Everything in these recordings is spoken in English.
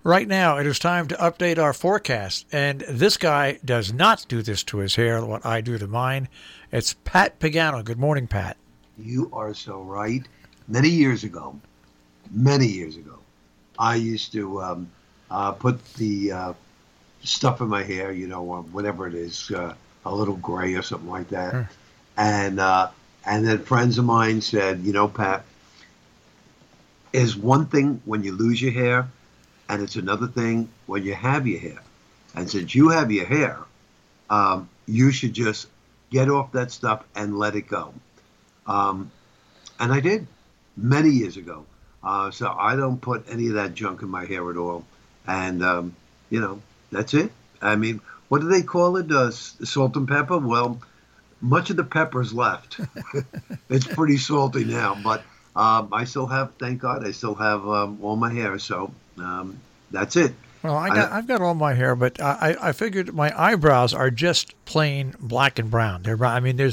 Right now, it is time to update our forecast. And this guy does not do this to his hair, what I do to mine. It's Pat Pagano. Good morning, Pat. You are so right. Many years ago, I used to put the stuff in my hair, whatever it is, a little gray or something like that. Sure. And then friends of mine said, Pat, is one thing when you lose your hair, and it's another thing when you have your hair. And since you have your hair, you should just get off that stuff and let it go. And I did many years ago. So I don't put any of that junk in my hair at all. And, that's it. I mean, what do they call it? Salt and pepper? Well, much of the pepper's left. It's pretty salty now, but I still have, thank God, I still have all my hair. So that's it. Well, I've got all my hair, but I figured my eyebrows are just plain black and brown. They're brown. I mean,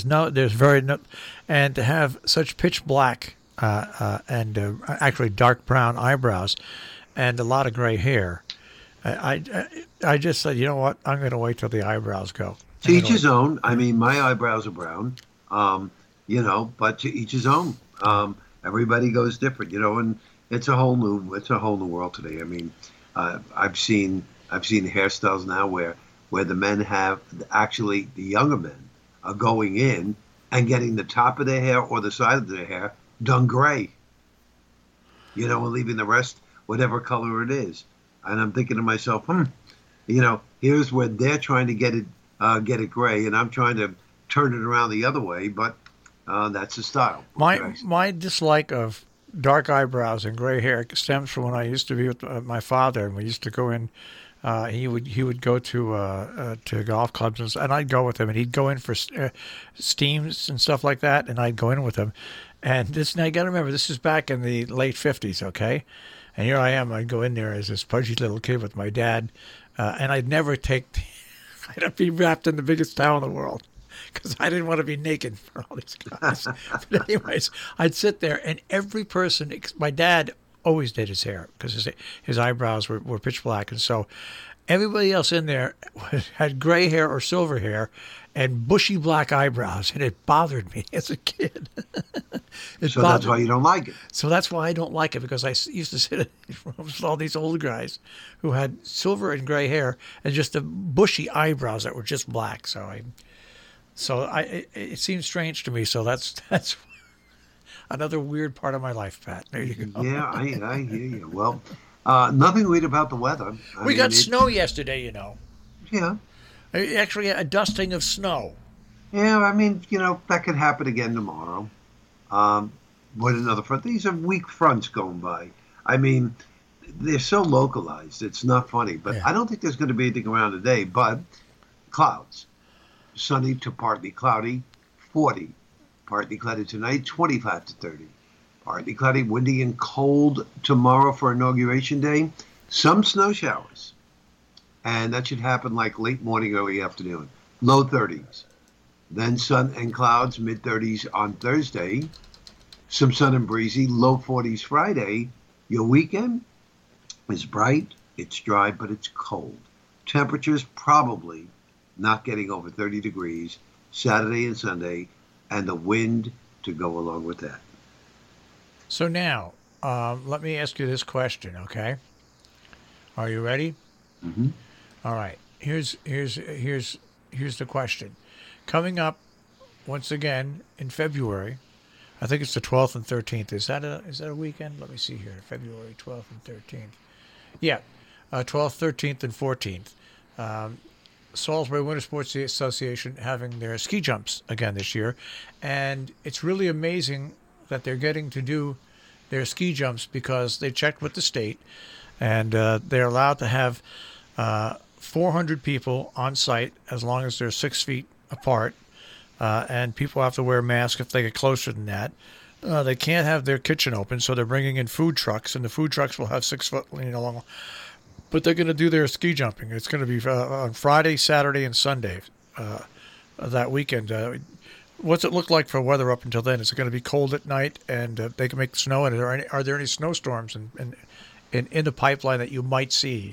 and to have such pitch black and actually dark brown eyebrows and a lot of gray hair, I just said, you know what? I'm going to wait till the eyebrows go. To each his own. I mean, my eyebrows are brown, but to each his own. Everybody goes different, and it's a whole new world today. I mean, I've seen hairstyles now where the men have actually the younger men are going in and getting the top of their hair or the side of their hair done gray, and leaving the rest whatever color it is. And I'm thinking to myself, here's where they're trying to get it gray, and I'm trying to turn it around the other way. But that's the style. My dislike of dark eyebrows and gray hair stems from when I used to be with my father, and we used to go in. He would go to golf clubs, and I'd go with him, and he'd go in for steams and stuff like that, and I'd go in with him. And now you got to remember, this is back in the late 50s, okay? And here I am. I'd go in there as this pudgy little kid with my dad, and I'd never I'd be wrapped in the biggest towel in the world because I didn't want to be naked for all these guys. But anyways, I'd sit there, and every person, my dad always did his hair because his eyebrows were pitch black, and so everybody else in there had gray hair or silver hair and bushy black eyebrows, and it bothered me as a kid. So that's why you don't like it. So that's why I don't like it, because I used to sit in rooms with all these old guys who had silver and gray hair and just the bushy eyebrows that were just black. It seems strange to me. So that's another weird part of my life, Pat. There you go. Yeah, I hear you. Well, nothing weird about the weather. We got snow yesterday, Yeah. Actually, a dusting of snow. Yeah, I mean, that could happen again tomorrow. With another front. These are weak fronts going by. I mean, they're so localized. It's not funny. But yeah. I don't think there's going to be anything around today. But clouds. Sunny to partly cloudy, 40. Partly cloudy tonight, 25 to 30. Partly cloudy, windy and cold tomorrow for Inauguration Day. Some snow showers. And that should happen like late morning, early afternoon. Low 30s. Then sun and clouds, mid-30s on Thursday. Some sun and breezy, low 40s Friday. Your weekend is bright, it's dry, but it's cold. Temperatures probably not getting over 30 degrees Saturday and Sunday, and the wind to go along with that. So now, let me ask you this question, okay? Are you ready? Mm-hmm. All right. Here's the question. Coming up once again in February, I think it's the 12th and 13th. Is that a weekend? Let me see here. February 12th and 13th. Yeah, 12th, 13th, and 14th. Salisbury Winter Sports Association having their ski jumps again this year, and it's really amazing that they're getting to do their ski jumps because they checked with the state, and they're allowed to have 400 people on site as long as they're 6 feet apart, and people have to wear masks if they get closer than that. They can't have their kitchen open, so they're bringing in food trucks, and the food trucks will have 6 foot long. But they're going to do their ski jumping. It's going to be on Friday, Saturday, and Sunday that weekend. What's it look like for weather up until then? Is it going to be cold at night, and they can make snow? And are there any snowstorms in the pipeline that you might see?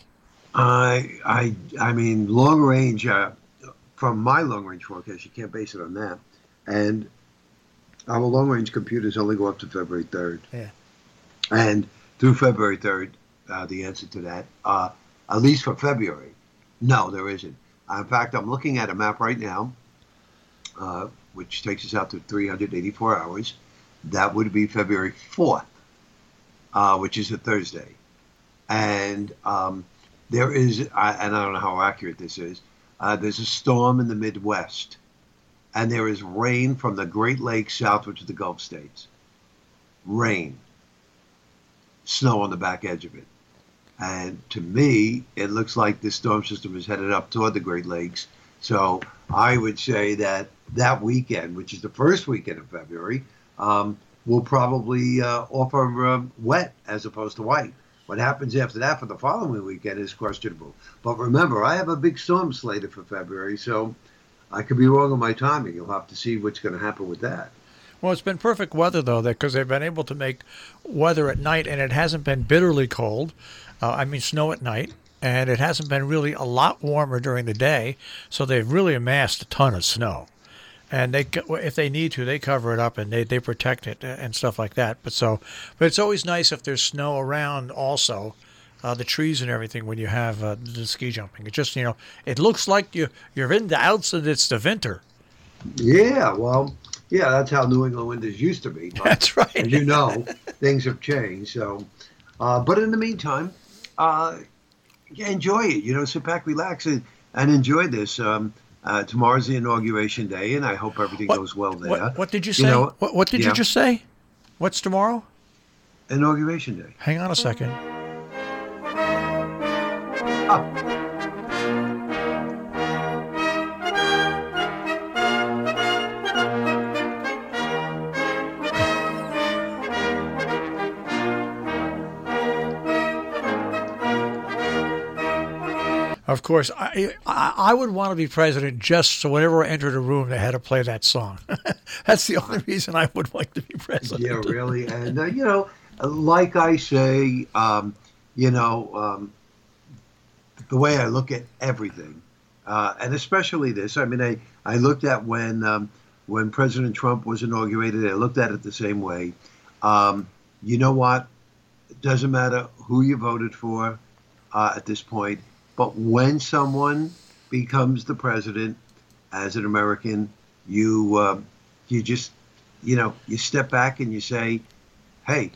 I mean, long range. From my long range forecast, you can't base it on that. And our long range computers only go up to February 3rd. Yeah. And through February 3rd, the answer to that, at least for February, no, there isn't. In fact, I'm looking at a map right now, which takes us out to 384 hours. That would be February 4th, which is a Thursday. And there is, and I don't know how accurate this is, there's a storm in the Midwest, and there is rain from the Great Lakes southward to the Gulf states. Rain. Snow on the back edge of it. And to me, it looks like this storm system is headed up toward the Great Lakes. So I would say that that weekend, which is the first weekend of February, will probably offer wet as opposed to white. What happens after that for the following weekend is questionable. But remember, I have a big storm slated for February, so I could be wrong on my timing. You'll have to see what's going to happen with that. Well, it's been perfect weather, though, because they've been able to make weather at night, and it hasn't been bitterly cold. Snow at night, and it hasn't been really a lot warmer during the day, so they've really amassed a ton of snow. And if they need to, they cover it up and they protect it and stuff like that. But it's always nice if there's snow around also, the trees and everything when you have the ski jumping. It just, it looks like you're in the Alps and it's the winter. Yeah, well, yeah, that's how New England winters used to be. But that's right. As you know, things have changed. So, but in the meantime, enjoy it. Sit back, relax, and enjoy this. Tomorrow's the inauguration day, and I hope everything goes well there. What did you say? What did you just say? What's tomorrow? Inauguration day. Hang on a second. Of course, I would want to be president just so whenever I entered a room, they had to play that song. That's the only reason I would like to be president. Yeah, really. And, like I say, the way I look at everything, and especially this, I looked at when President Trump was inaugurated, I looked at it the same way. You know what? It doesn't matter who you voted for at this point. But when someone becomes the president, as an American, you just, you step back and you say, "Hey,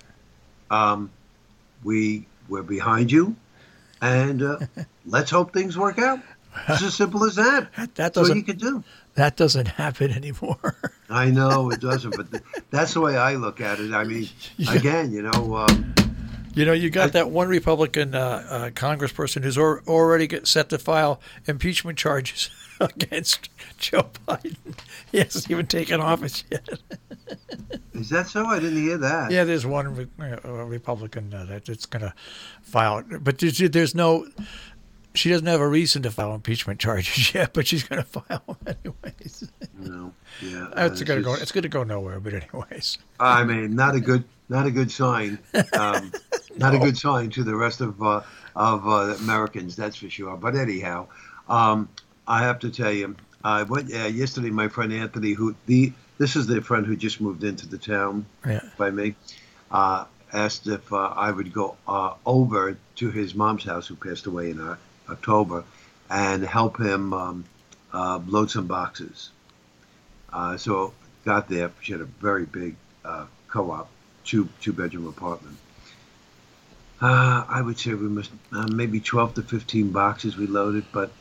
we're behind you, and let's hope things work out." It's as simple as that. That's what you can do. That doesn't happen anymore. I know it doesn't, but that's the way I look at it. Again, you got that one Republican congressperson who's already set to file impeachment charges against Joe Biden. He hasn't even taken office yet. Is that so? I didn't hear that. Yeah, there's one Republican that's going to file it. But there's no... She doesn't have a reason to file impeachment charges yet, but she's going to file them anyways. No, yeah, it's going to go nowhere. But anyways, not a good sign. Not a good sign to the rest of Americans, that's for sure. But anyhow, I have to tell you, I went yesterday. My friend Anthony, this is the friend who just moved into the town by me, asked if I would go over to his mom's house, who passed away in October, and help him load some boxes. So got there. She had a very big co-op, two-bedroom apartment. I would say we must maybe 12 to 15 boxes we loaded, but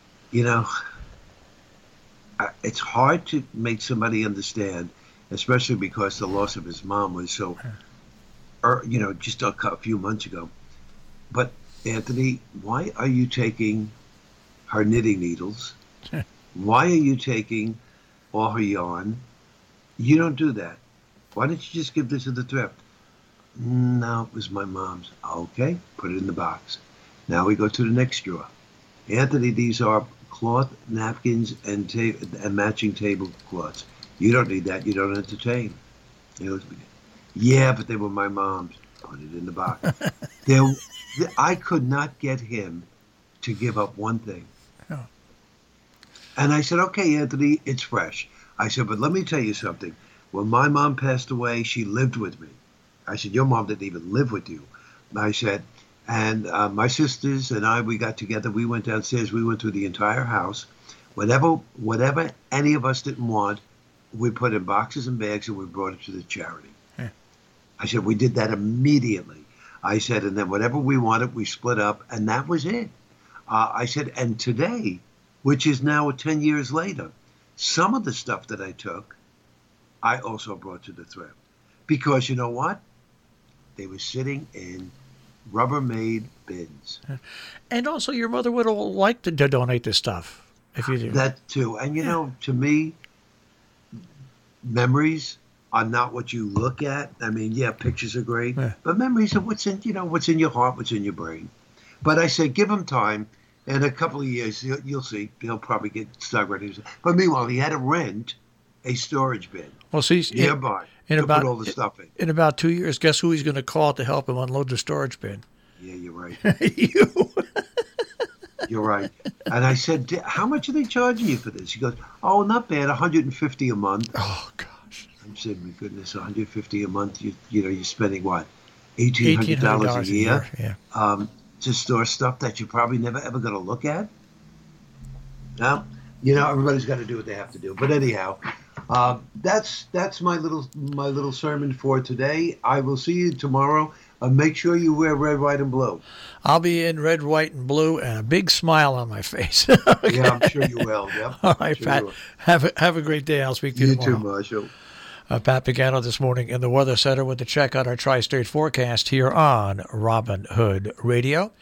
it's hard to make somebody understand, especially because the loss of his mom was so, just a few months ago. But Anthony, why are you taking her knitting needles? Why are you taking all her yarn? You don't do that. Why don't you just give this to the thrift? No, it was my mom's. Okay, put it in the box. Now we go to the next drawer. Anthony, these are cloth, napkins, and matching tablecloths. You don't need that. You don't entertain. Yeah, but they were my mom's. Put it in the box. I could not get him to give up one thing. Oh. And I said, okay, Anthony, it's fresh. I said, but let me tell you something. When my mom passed away, she lived with me. I said, your mom didn't even live with you. I said, and my sisters and I, we got together. We went downstairs. We went through the entire house. Whatever any of us didn't want, we put in boxes and bags and we brought it to the charity. Yeah. I said, we did that immediately. I said, and then whatever we wanted, we split up, and that was it. I said, and today, which is now 10 years later, some of the stuff that I took, I also brought to the thrift. Because you know what? They were sitting in Rubbermaid bins. And also, your mother would have liked to donate this stuff if you do. That too. And you know, to me, memories are not what you look at. I mean, yeah, pictures are great, but memories are what's in your heart, what's in your brain. But I say, give him time. In a couple of years, you'll see. He'll probably start ready. But meanwhile, he had to rent a storage bin. Well, see, nearby to put all the stuff in. In about 2 years, guess who he's going to call to help him unload the storage bin? Yeah, you're right. You. You're right. And I said, how much are they charging you for this? He goes, oh, not bad, $150 a month. Oh, gosh. I said, my goodness, $150 a month. You're spending what, $1,800 a year? Yeah. To store stuff that you're probably never ever going to look at. Now, everybody's got to do what they have to do. But anyhow, that's my little sermon for today. I will see you tomorrow. Make sure you wear red, white, and blue. I'll be in red, white, and blue, and a big smile on my face. Okay. Yeah, I'm sure you will. Yep. All right, Pat. Have a great day. I'll speak to you tomorrow. You too, Marshall. Pat Pagano this morning in the Weather Center with the check on our tri-state forecast here on Robin Hood Radio.